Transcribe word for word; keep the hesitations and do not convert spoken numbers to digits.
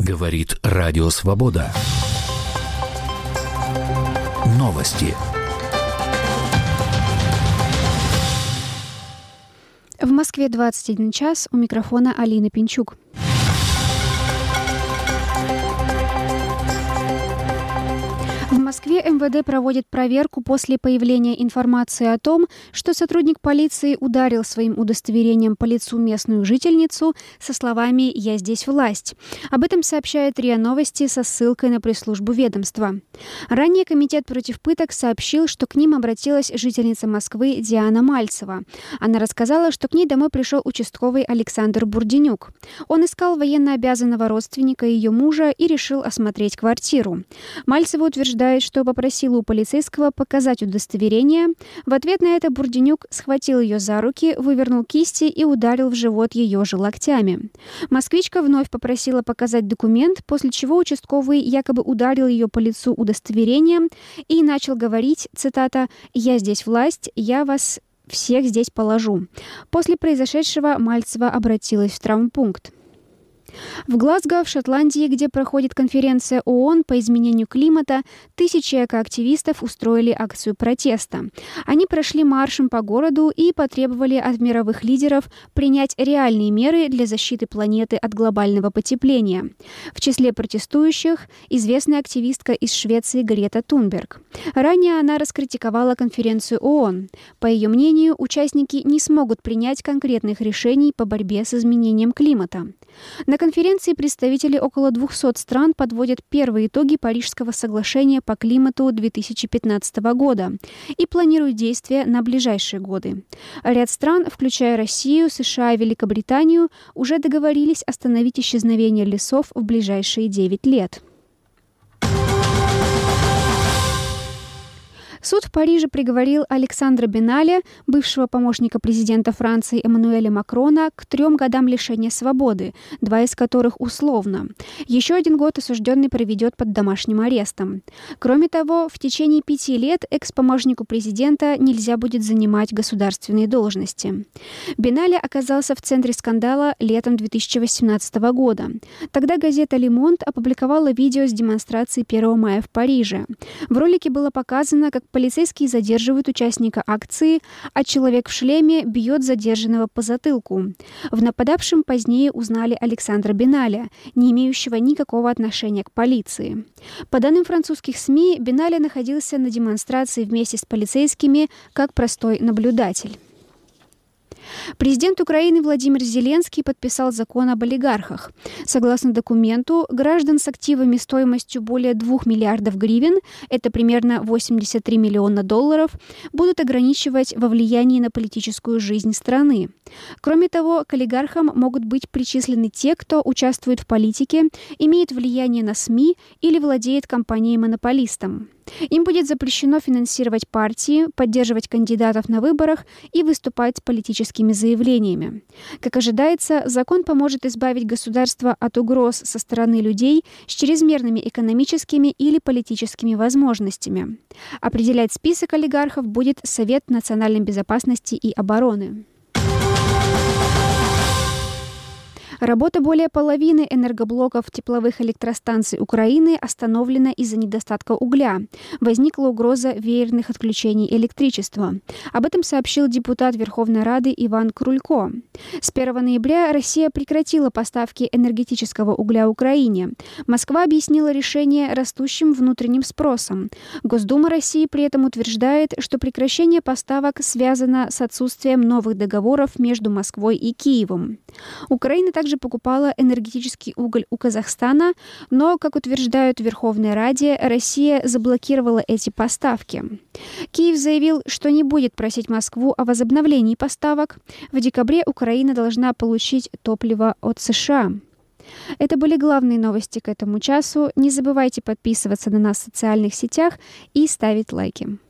Говорит Радио Свобода. Новости. В Москве двадцать один час. У микрофона Алина Пинчук. В Москве эм вэ дэ проводит проверку после появления информации о том, что сотрудник полиции ударил своим удостоверением по лицу местную жительницу со словами «Я здесь власть». Об этом сообщает РИА Новости со ссылкой на пресс-службу ведомства. Ранее Комитет против пыток сообщил, что к ним обратилась жительница Москвы Диана Мальцева. Она рассказала, что к ней домой пришел участковый Александр Бурденюк. Он искал военнообязанного родственника ее мужа и решил осмотреть квартиру. Мальцева утверждает, что попросила у полицейского показать удостоверение. В ответ на это Бурденюк схватил ее за руки, вывернул кисти и ударил в живот ее же локтями. Москвичка вновь попросила показать документ, после чего участковый якобы ударил ее по лицу удостоверением и начал говорить, цитата, «Я здесь власть, я вас всех здесь положу». После произошедшего Мальцева обратилась в травмпункт. В Глазго, в Шотландии, где проходит конференция ООН по изменению климата, тысячи экоактивистов устроили акцию протеста. Они прошли маршем по городу и потребовали от мировых лидеров принять реальные меры для защиты планеты от глобального потепления. В числе протестующих известная активистка из Швеции Грета Тунберг. Ранее она раскритиковала конференцию ООН. По ее мнению, участники не смогут принять конкретных решений по борьбе с изменением климата. На конференции представители около двухсот стран подводят первые итоги Парижского соглашения по климату две тысячи пятнадцатого года и планируют действия на ближайшие годы. Ряд стран, включая Россию, США и Великобританию, уже договорились остановить исчезновение лесов в ближайшие девять лет. Суд в Париже приговорил Александра Беналя, бывшего помощника президента Франции Эммануэля Макрона, к трем годам лишения свободы, два из которых условно. Еще один год осужденный проведет под домашним арестом. Кроме того, в течение пяти лет экс-помощнику президента нельзя будет занимать государственные должности. Беналя оказался в центре скандала летом две тысячи восемнадцатого года. Тогда газета «Le Monde» опубликовала видео с демонстрацией первого мая в Париже. В ролике было показано, как полицейские задерживают участника акции, а человек в шлеме бьет задержанного по затылку. В нападавшем позднее узнали Александра Беналя, не имеющего никакого отношения к полиции. По данным французских СМИ, Беналя находился на демонстрации вместе с полицейскими как простой наблюдатель. Президент Украины Владимир Зеленский подписал закон об олигархах. Согласно документу, граждан с активами стоимостью более двух миллиардов гривен, это примерно восемьдесят три миллиона долларов, будут ограничивать во влиянии на политическую жизнь страны. Кроме того, к олигархам могут быть причислены те, кто участвует в политике, имеет влияние на СМИ или владеет компанией-монополистом. Им будет запрещено финансировать партии, поддерживать кандидатов на выборах и выступать с политическими заявлениями. Как ожидается, закон поможет избавить государство от угроз со стороны людей с чрезмерными экономическими или политическими возможностями. Определять список олигархов будет Совет национальной безопасности и обороны. Работа более половины энергоблоков тепловых электростанций Украины остановлена из-за недостатка угля. Возникла угроза веерных отключений электричества. Об этом сообщил депутат Верховной Рады Иван Крулько. С первого ноября Россия прекратила поставки энергетического угля Украине. Москва объяснила решение растущим внутренним спросом. Госдума России при этом утверждает, что прекращение поставок связано с отсутствием новых договоров между Москвой и Киевом. Украина также покупала энергетический уголь у Казахстана, но, как утверждают в Верховной Раде, Россия заблокировала эти поставки. Киев заявил, что не будет просить Москву о возобновлении поставок. В декабре Украина должна получить топливо от США. Это были главные новости к этому часу. Не забывайте подписываться на нас в социальных сетях и ставить лайки.